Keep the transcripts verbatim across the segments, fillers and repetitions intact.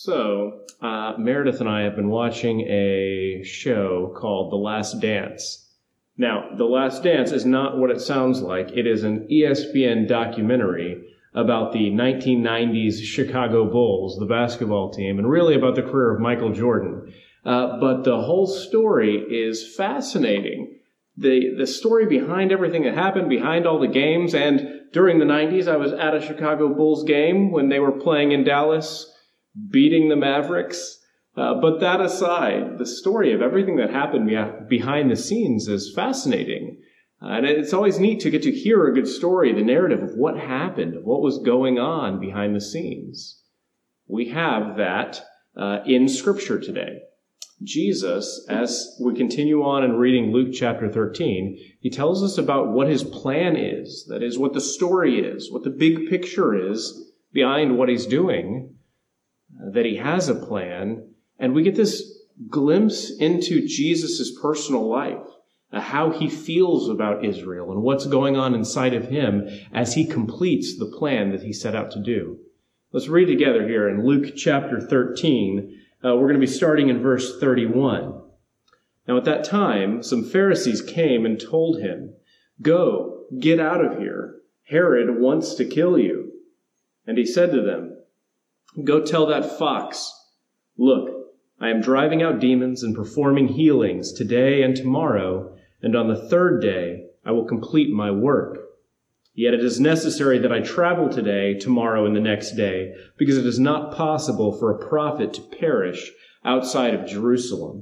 So, uh, Meredith and I have been watching a show called The Last Dance. Now, The Last Dance is not what it sounds like. It is an E S P N documentary about the nineteen nineties Chicago Bulls, the basketball team, and really about the career of Michael Jordan. Uh, but the whole story is fascinating. The, the story behind everything that happened, behind all the games, and during the nineties, I was at a Chicago Bulls game when they were playing in Dallas, beating the Mavericks. Uh, but that aside, the story of everything that happened be- behind the scenes is fascinating. Uh, and it's always neat to get to hear a good story, the narrative of what happened, of what was going on behind the scenes. We have that uh, in Scripture today. Jesus, as we continue on in reading Luke chapter thirteen, he tells us about what his plan is, that is, what the story is, what the big picture is behind what he's doing, uh, that he has a plan, and we get this glimpse into Jesus' personal life, uh, how he feels about Israel and what's going on inside of him as he completes the plan that he set out to do. Let's read together here in Luke chapter thirteen. Uh, we're going to be starting in verse thirty-one. Now at that time, some Pharisees came and told him, "Go, get out of here. Herod wants to kill you." And he said to them, "Go tell that fox, look, I am driving out demons and performing healings today and tomorrow, and on the third day I will complete my work. Yet it is necessary that I travel today, tomorrow, and the next day, because it is not possible for a prophet to perish outside of Jerusalem.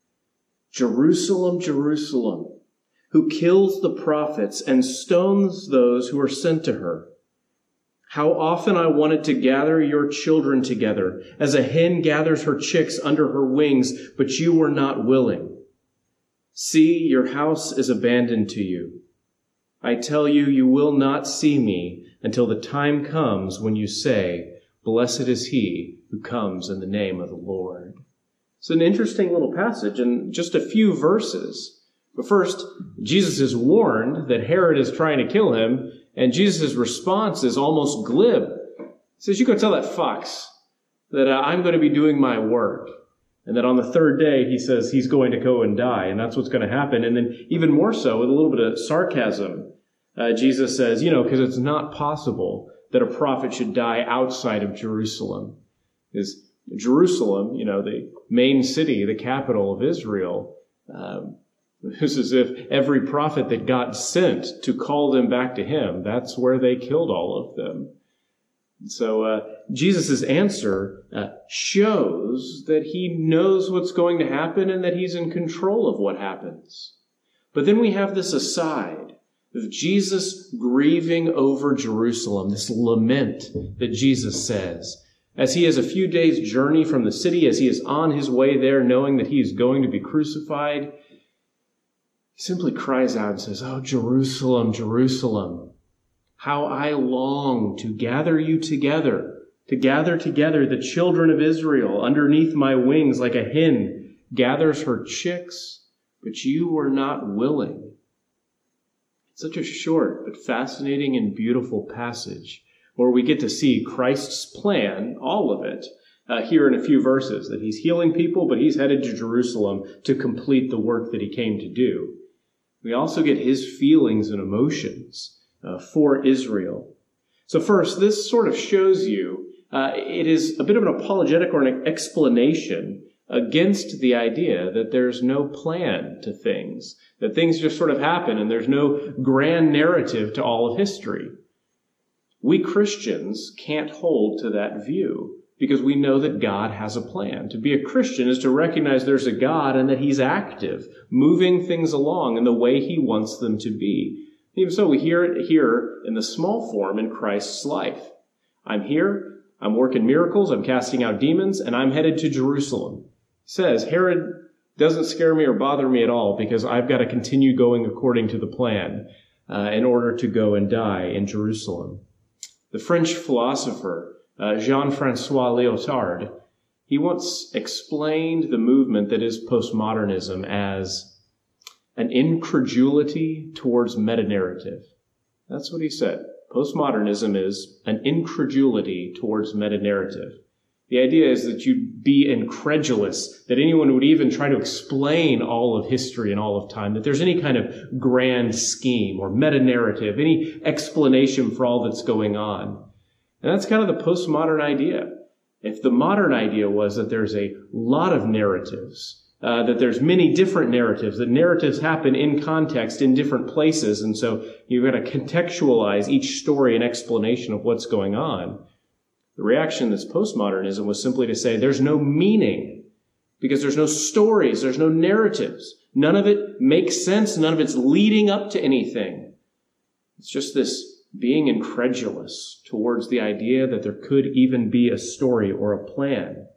Jerusalem, Jerusalem, who kills the prophets and stones those who are sent to her. How often I wanted to gather your children together, as a hen gathers her chicks under her wings, but you were not willing. See, your house is abandoned to you. I tell you, you will not see me until the time comes when you say, 'Blessed is he who comes in the name of the Lord.'" It's an interesting little passage in just a few verses. But first, Jesus is warned that Herod is trying to kill him, and Jesus' response is almost glib. He says, "You go tell that fox that uh, I'm going to be doing my work." And that on the third day, he says he's going to go and die, and that's what's going to happen. And then even more so, with a little bit of sarcasm, uh, Jesus says, you know, because it's not possible that a prophet should die outside of Jerusalem. Because Jerusalem, you know, the main city, the capital of Israel, um, it's as if every prophet that got sent to call them back to him, that's where they killed all of them. So uh, Jesus' answer uh, shows that he knows what's going to happen and that he's in control of what happens. But then we have this aside of Jesus grieving over Jerusalem, this lament that Jesus says. As he has a few days' journey from the city, as he is on his way there, knowing that he is going to be crucified, he simply cries out and says, "Oh, Jerusalem, Jerusalem, how I long to gather you together, to gather together the children of Israel underneath my wings like a hen gathers her chicks, but you were not willing." It's such a short but fascinating and beautiful passage where we get to see Christ's plan, all of it, uh, here in a few verses, that he's healing people, but he's headed to Jerusalem to complete the work that he came to do. We also get his feelings and emotions Uh, for Israel. So first, this sort of shows you uh, it is a bit of an apologetic or an explanation against the idea that there's no plan to things, that things just sort of happen and there's no grand narrative to all of history. We Christians can't hold to that view because we know that God has a plan. To be a Christian is to recognize there's a God and that he's active, moving things along in the way he wants them to be. Even so, we hear it here in the small form in Christ's life. I'm here, I'm working miracles, I'm casting out demons, and I'm headed to Jerusalem. He says, Herod doesn't scare me or bother me at all because I've got to continue going according to the plan uh, in order to go and die in Jerusalem. The French philosopher uh, Jean-Francois Lyotard, he once explained the movement that is postmodernism as an incredulity towards meta-narrative. That's what he said. Postmodernism is an incredulity towards meta-narrative. The idea is that you'd be incredulous, that anyone would even try to explain all of history and all of time, that there's any kind of grand scheme or meta-narrative, any explanation for all that's going on. And that's kind of the postmodern idea. If the modern idea was that there's a lot of narratives, uh, that there's many different narratives, that narratives happen in context in different places, and so you've got to contextualize each story and explanation of what's going on. The reaction that's postmodernism was simply to say there's no meaning because there's no stories, there's no narratives. None of it makes sense. None of it's leading up to anything. It's just this being incredulous towards the idea that there could even be a story or a plan.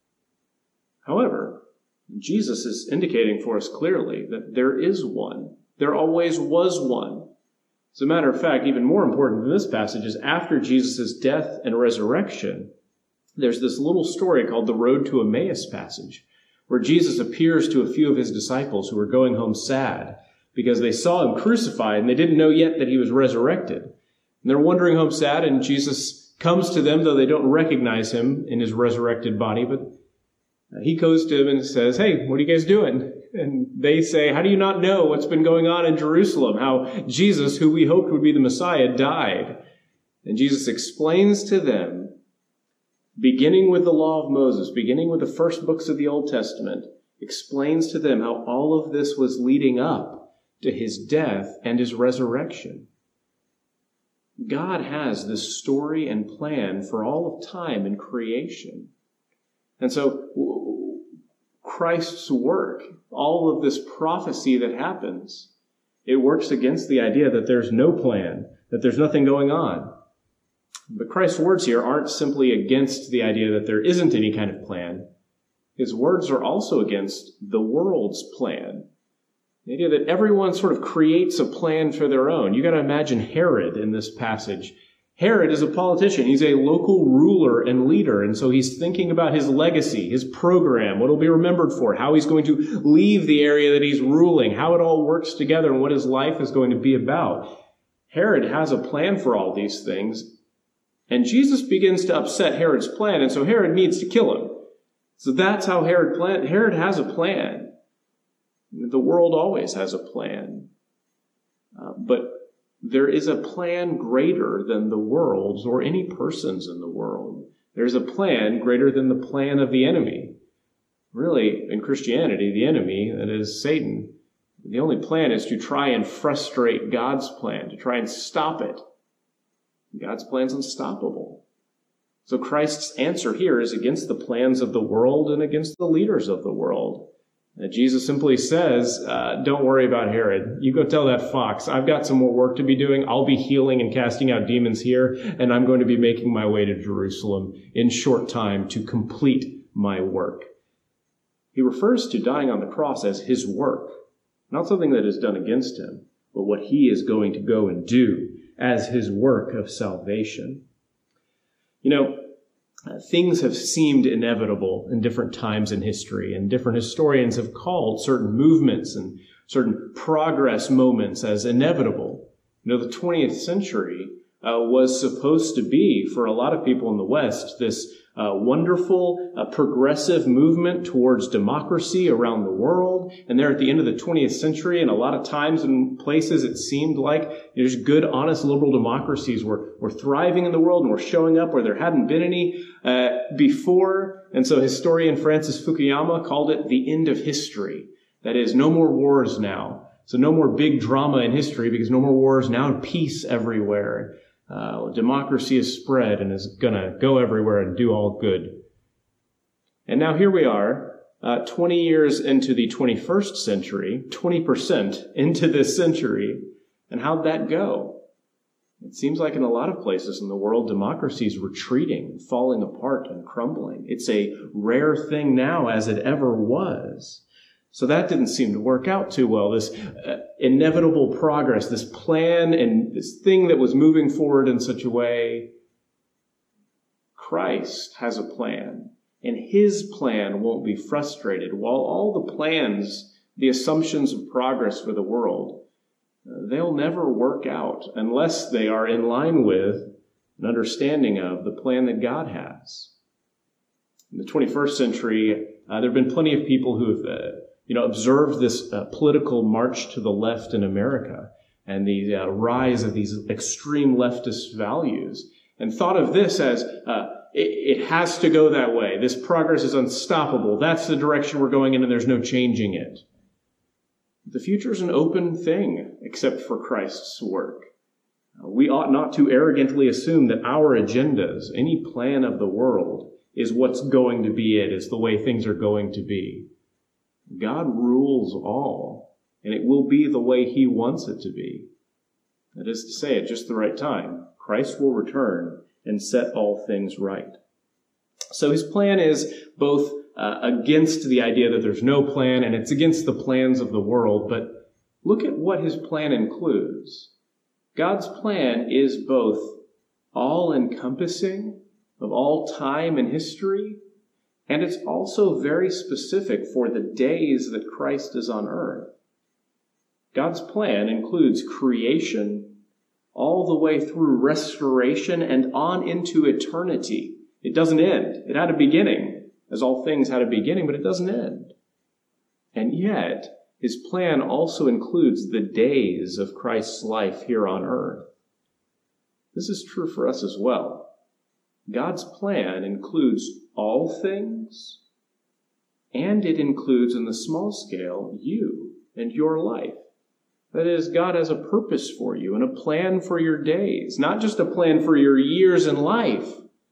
However, Jesus is indicating for us clearly that there is one. There always was one. As a matter of fact, even more important than this passage is after Jesus' death and resurrection, there's this little story called the Road to Emmaus passage, where Jesus appears to a few of his disciples who were going home sad because they saw him crucified and they didn't know yet that he was resurrected. And they're wandering home sad, and Jesus comes to them, though they don't recognize him in his resurrected body, but he goes to them and says, "Hey, what are you guys doing?" And they say, "How do you not know what's been going on in Jerusalem? How Jesus, who we hoped would be the Messiah, died?" And Jesus explains to them, beginning with the law of Moses, beginning with the first books of the Old Testament, explains to them how all of this was leading up to his death and his resurrection. God has this story and plan for all of time and creation. And so Christ's work, all of this prophecy that happens, it works against the idea that there's no plan, that there's nothing going on. But Christ's words here aren't simply against the idea that there isn't any kind of plan. His words are also against the world's plan. The idea that everyone sort of creates a plan for their own. You got to imagine Herod in this passage. Herod is a politician. He's a local ruler and leader, and so he's thinking about his legacy, his program, what he'll be remembered for, how he's going to leave the area that he's ruling, how it all works together, and what his life is going to be about. Herod has a plan for all these things, and Jesus begins to upset Herod's plan, and so Herod needs to kill him. So that's how Herod planned. Herod has a plan. The world always has a plan. Uh, but there is a plan greater than the world's or any person's in the world. There's a plan greater than the plan of the enemy. Really, in Christianity, the enemy, that is Satan, the only plan is to try and frustrate God's plan, to try and stop it. God's plan's unstoppable. So Christ's answer here is against the plans of the world and against the leaders of the world. And Jesus simply says, uh, don't worry about Herod. You go tell that fox, I've got some more work to be doing. I'll be healing and casting out demons here, and I'm going to be making my way to Jerusalem in short time to complete my work. He refers to dying on the cross as his work, not something that is done against him, but what he is going to go and do as his work of salvation. You know, Uh, things have seemed inevitable in different times in history, and different historians have called certain movements and certain progress moments as inevitable. You know, the twentieth century uh, was supposed to be, for a lot of people in the West, this uh, wonderful, uh, progressive movement towards democracy around the world. And there at the end of the twentieth century, and a lot of times and places, it seemed like there's good, honest, liberal democracies were, were thriving in the world and were showing up where there hadn't been any uh, before. And so historian Francis Fukuyama called it the end of history. That is, no more wars now. So no more big drama in history because no more wars, now peace everywhere. Uh, democracy is spread and is going to go everywhere and do all good. And now here we are, uh, twenty years into the twenty-first century, twenty percent into this century. And how'd that go? It seems like in a lot of places in the world, democracy is retreating, falling apart and crumbling. It's a rare thing now as it ever was. So that didn't seem to work out too well. This uh, inevitable progress, this plan and this thing that was moving forward in such a way. Christ has a plan, and his plan won't be frustrated. While all the plans, the assumptions of progress for the world, uh, they'll never work out unless they are in line with an understanding of the plan that God has. In the twenty-first century, uh, there have been plenty of people who have, uh, you know, observed this uh, political march to the left in America and the uh, rise of these extreme leftist values, and thought of this as uh, it, it has to go that way. This progress is unstoppable. That's the direction we're going in, and there's no changing it. The future is an open thing, except for Christ's work. Uh, we ought not to arrogantly assume that our agendas, any plan of the world, is what's going to be it, is the way things are going to be. God rules all, and it will be the way he wants it to be. That is to say, at just the right time, Christ will return and set all things right. So his plan is both uh, against the idea that there's no plan, and it's against the plans of the world, but look at what his plan includes. God's plan is both all-encompassing, of all time and history, and it's also very specific for the days that Christ is on earth. God's plan includes creation all the way through restoration and on into eternity. It doesn't end. It had a beginning, as all things had a beginning, but it doesn't end. And yet, his plan also includes the days of Christ's life here on earth. This is true for us as well. God's plan includes all things, and it includes, in the small scale, you and your life. That is, God has a purpose for you and a plan for your days, not just a plan for your years in life,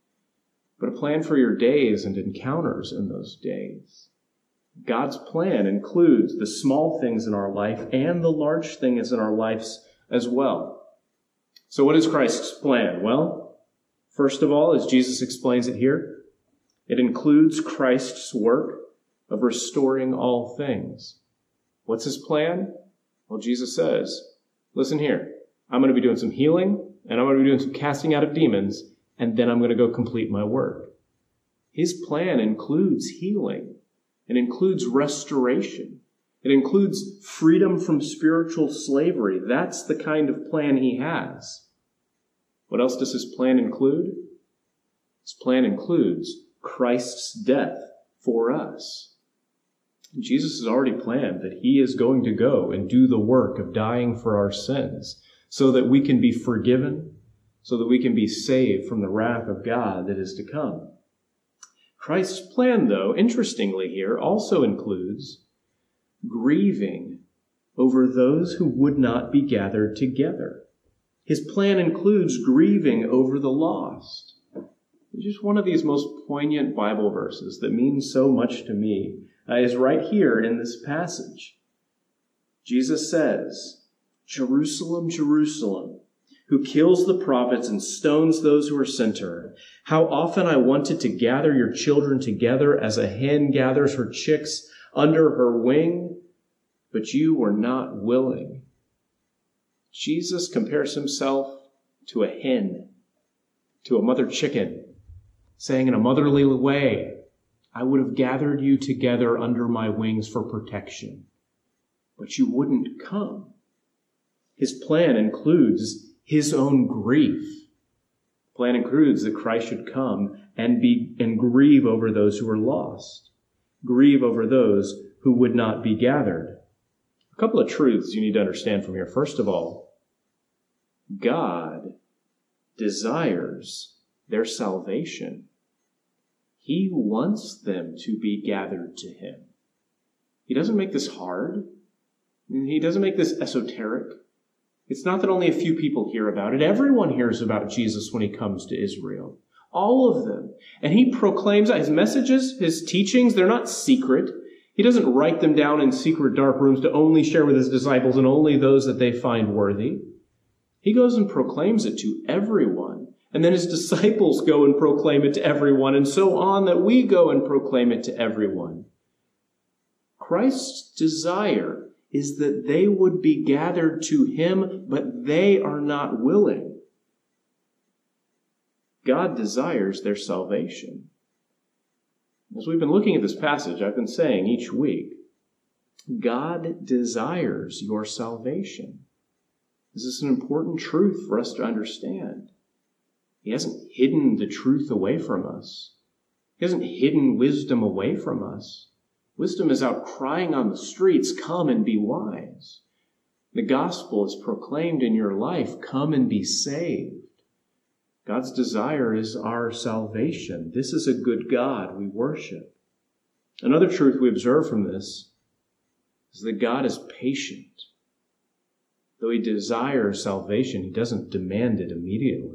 but a plan for your days and encounters in those days. God's plan includes the small things in our life and the large things in our lives as well. So what is Christ's plan? Well, first of all, as Jesus explains it here, it includes Christ's work of restoring all things. What's his plan? Well, Jesus says, listen here, I'm going to be doing some healing, and I'm going to be doing some casting out of demons, and then I'm going to go complete my work. His plan includes healing. It includes restoration. It includes freedom from spiritual slavery. That's the kind of plan he has. What else does his plan include? His plan includes Christ's death for us. Jesus has already planned that he is going to go and do the work of dying for our sins so that we can be forgiven, so that we can be saved from the wrath of God that is to come. Christ's plan, though, interestingly here, also includes grieving over those who would not be gathered together. His plan includes grieving over the lost. It's just one of these most poignant Bible verses that means so much to me uh, is right here in this passage. Jesus says, Jerusalem, Jerusalem, who kills the prophets and stones those who are sent to her. How often I wanted to gather your children together as a hen gathers her chicks under her wing, but you were not willing. Jesus compares himself to a hen, to a mother chicken, saying in a motherly way, I would have gathered you together under my wings for protection, but you wouldn't come. His plan includes his own grief. The plan includes that Christ should come and be and grieve over those who are lost, grieve over those who would not be gathered. A couple of truths you need to understand from here. First of all, God desires their salvation. He wants them to be gathered to him. He doesn't make this hard. He doesn't make this esoteric. It's not that only a few people hear about it. Everyone hears about Jesus when he comes to Israel. All of them. And he proclaims his messages, his teachings, they're not secret. He doesn't write them down in secret dark rooms to only share with his disciples and only those that they find worthy. He goes and proclaims it to everyone. And then his disciples go and proclaim it to everyone, and so on, that we go and proclaim it to everyone. Christ's desire is that they would be gathered to him, but they are not willing. God desires their salvation. As we've been looking at this passage, I've been saying each week, God desires your salvation. This is an important truth for us to understand. He hasn't hidden the truth away from us. He hasn't hidden wisdom away from us. Wisdom is out crying on the streets, come and be wise. The gospel is proclaimed in your life, come and be saved. God's desire is our salvation. This is a good God we worship. Another truth we observe from this is that God is patient. Though he desires salvation, he doesn't demand it immediately.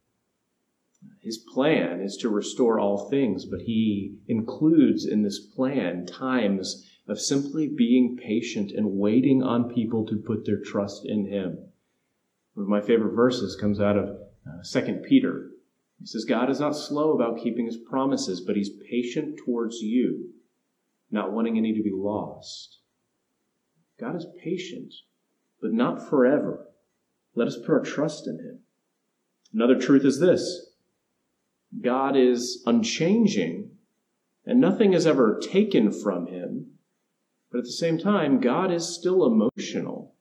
His plan is to restore all things, but he includes in this plan times of simply being patient and waiting on people to put their trust in him. One of my favorite verses comes out of uh, Second Peter. He says, God is not slow about keeping his promises, but he's patient towards you, not wanting any to be lost. God is patient, but not forever. Let us put our trust in him. Another truth is this. God is unchanging, and nothing is ever taken from him. But at the same time, God is still emotional.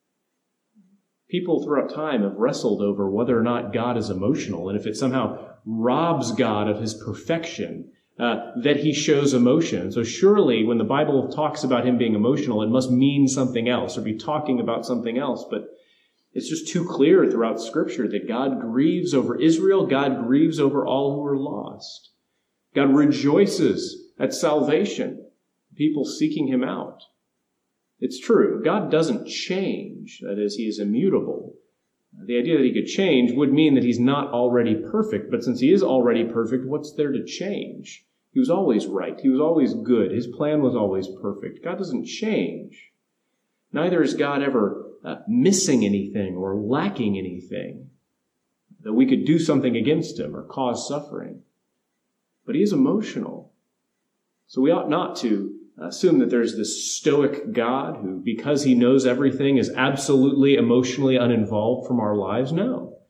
People throughout time have wrestled over whether or not God is emotional, and if it somehow robs God of his perfection, uh, that he shows emotion. So surely when the Bible talks about him being emotional, it must mean something else or be talking about something else. But it's just too clear throughout Scripture that God grieves over Israel. God grieves over all who are lost. God rejoices at salvation, people seeking him out. It's true. God doesn't change. That is, he is immutable. The idea that he could change would mean that he's not already perfect. But since he is already perfect, what's there to change? He was always right. He was always good. His plan was always perfect. God doesn't change. Neither is God ever Uh, missing anything or lacking anything that we could do something against him or cause suffering. But he is emotional. So we ought not to assume that there's this stoic God who, because he knows everything, is absolutely emotionally uninvolved from our lives. No.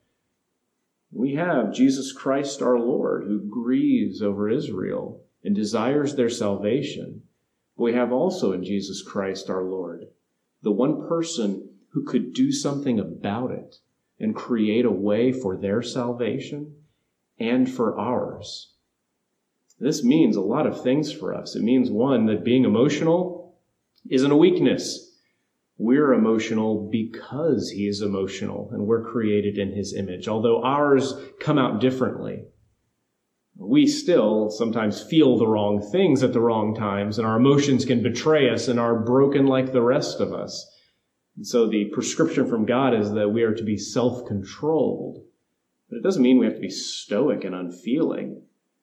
We have Jesus Christ our Lord who grieves over Israel and desires their salvation. But we have also in Jesus Christ our Lord the one person who could do something about it and create a way for their salvation and for ours. This means a lot of things for us. It means, one, that being emotional isn't a weakness. We're emotional because he is emotional, and we're created in his image. Although ours come out differently, we still sometimes feel the wrong things at the wrong times, and our emotions can betray us and are broken like the rest of us. And so the prescription from God is that we are to be self-controlled. But it doesn't mean we have to be stoic and unfeeling.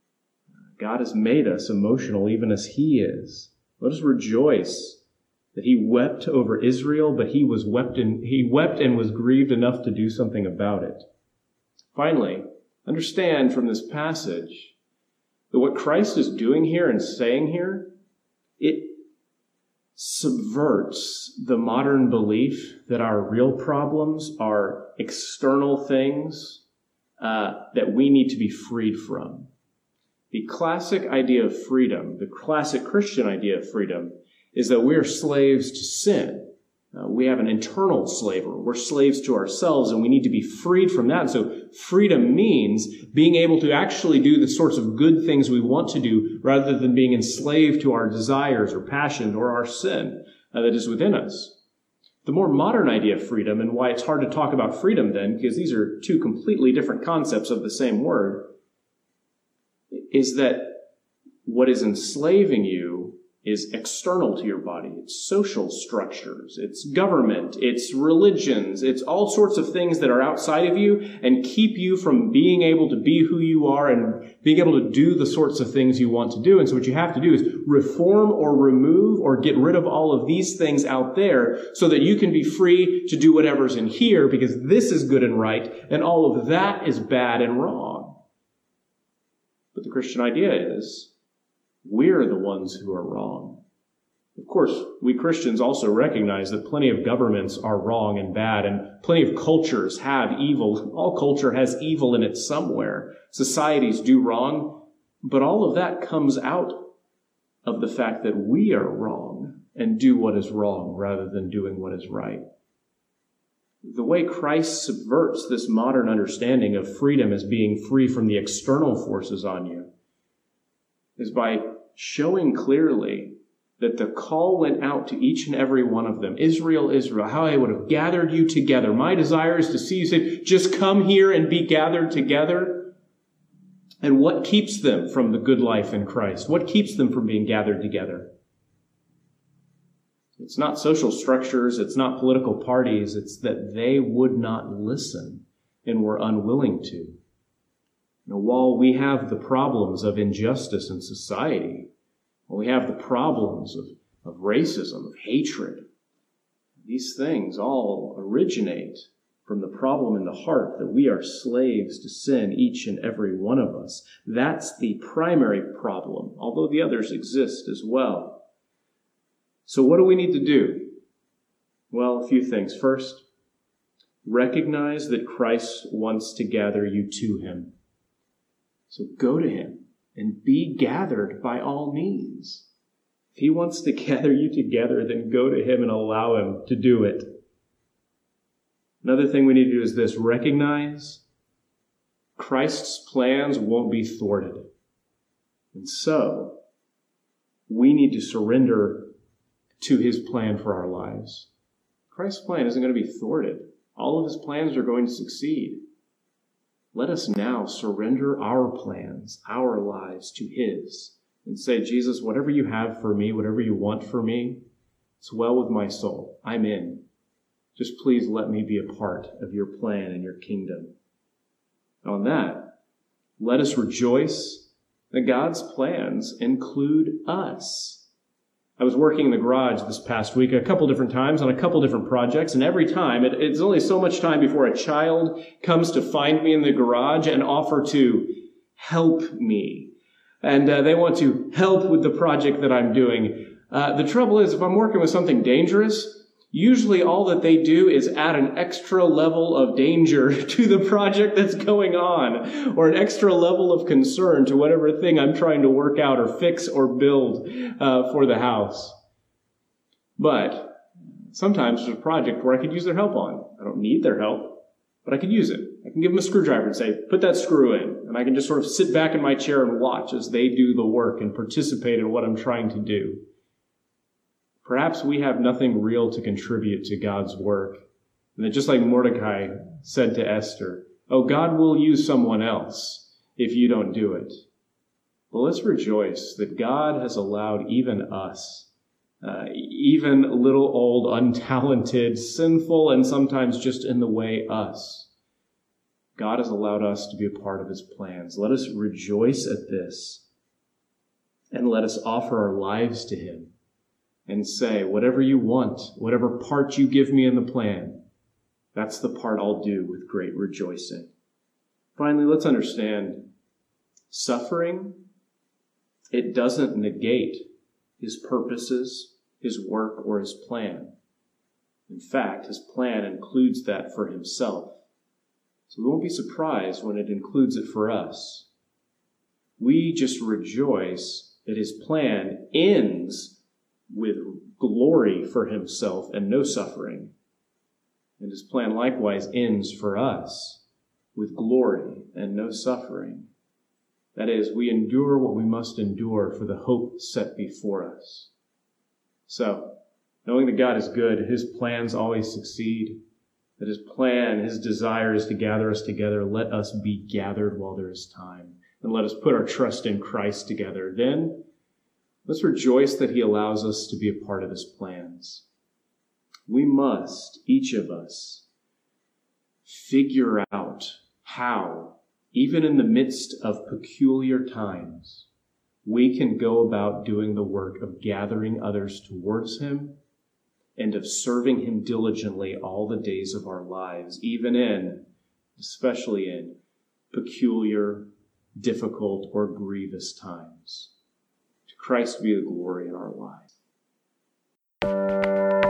God has made us emotional even as he is. Let us rejoice that he wept over Israel, but he was wept in, he wept and was grieved enough to do something about it. Finally, understand from this passage that what Christ is doing here and saying here, it subverts the modern belief that our real problems are external things uh, that we need to be freed from. The classic idea of freedom, the classic Christian idea of freedom, is that we are slaves to sin. Uh, we have an internal slavery. We're slaves to ourselves, and we need to be freed from that. So freedom means being able to actually do the sorts of good things we want to do rather than being enslaved to our desires or passions or our sin uh, that is within us. The more modern idea of freedom, and why it's hard to talk about freedom then, because these are two completely different concepts of the same word, is that what is enslaving you is external to your body. It's social structures, it's government, it's religions, it's all sorts of things that are outside of you and keep you from being able to be who you are and being able to do the sorts of things you want to do. And so what you have to do is reform or remove or get rid of all of these things out there so that you can be free to do whatever's in here, because this is good and right and all of that is bad and wrong. But the Christian idea is, we're the ones who are wrong. Of course, we Christians also recognize that plenty of governments are wrong and bad, and plenty of cultures have evil. All culture has evil in it somewhere. Societies do wrong, but all of that comes out of the fact that we are wrong and do what is wrong rather than doing what is right. The way Christ subverts this modern understanding of freedom as being free from the external forces on you is by showing clearly that the call went out to each and every one of them. Israel, Israel, how I would have gathered you together. My desire is to see you say, just come here and be gathered together. And what keeps them from the good life in Christ? What keeps them from being gathered together? It's not social structures. It's not political parties. It's that they would not listen and were unwilling to. You know, while we have the problems of injustice in society, while we have the problems of, of racism, of hatred, these things all originate from the problem in the heart that we are slaves to sin, each and every one of us. That's the primary problem, although the others exist as well. So what do we need to do? Well, a few things. First, recognize that Christ wants to gather you to him. So go to him and be gathered by all means. If he wants to gather you together, then go to him and allow him to do it. Another thing we need to do is this: recognize Christ's plans won't be thwarted. And so, we need to surrender to his plan for our lives. Christ's plan isn't going to be thwarted. All of his plans are going to succeed. Let us now surrender our plans, our lives to his, and say, Jesus, whatever you have for me, whatever you want for me, it's well with my soul. I'm in. Just please let me be a part of your plan and your kingdom. On that, let us rejoice that God's plans include us. I was working in the garage this past week a couple different times on a couple different projects, and every time, it, it's only so much time before a child comes to find me in the garage and offer to help me. And uh, they want to help with the project that I'm doing. Uh, the trouble is, if I'm working with something dangerous, usually all that they do is add an extra level of danger to the project that's going on, or an extra level of concern to whatever thing I'm trying to work out or fix or build uh, for the house. But sometimes there's a project where I could use their help on. I don't need their help, but I could use it. I can give them a screwdriver and say, put that screw in. And I can just sort of sit back in my chair and watch as they do the work and participate in what I'm trying to do. Perhaps we have nothing real to contribute to God's work. And that just like Mordecai said to Esther, oh, God will use someone else if you don't do it. But let's rejoice that God has allowed even us, uh, even little old, untalented, sinful, and sometimes just in the way us. God has allowed us to be a part of his plans. Let us rejoice at this, and let us offer our lives to him. And say, whatever you want, whatever part you give me in the plan, that's the part I'll do with great rejoicing. Finally, let's understand, suffering, it doesn't negate his purposes, his work, or his plan. In fact, his plan includes that for himself. So we won't be surprised when it includes it for us. We just rejoice that his plan ends with glory for himself and no suffering. And his plan likewise ends for us with glory and no suffering. That is, we endure what we must endure for the hope set before us. So, knowing that God is good, his plans always succeed, that his plan, his desire is to gather us together, let us be gathered while there is time. And let us put our trust in Christ together. Then, let's rejoice that he allows us to be a part of his plans. We must, each of us, figure out how, even in the midst of peculiar times, we can go about doing the work of gathering others towards him and of serving him diligently all the days of our lives, even in, especially in, peculiar, difficult, or grievous times. Christ be the glory in our lives.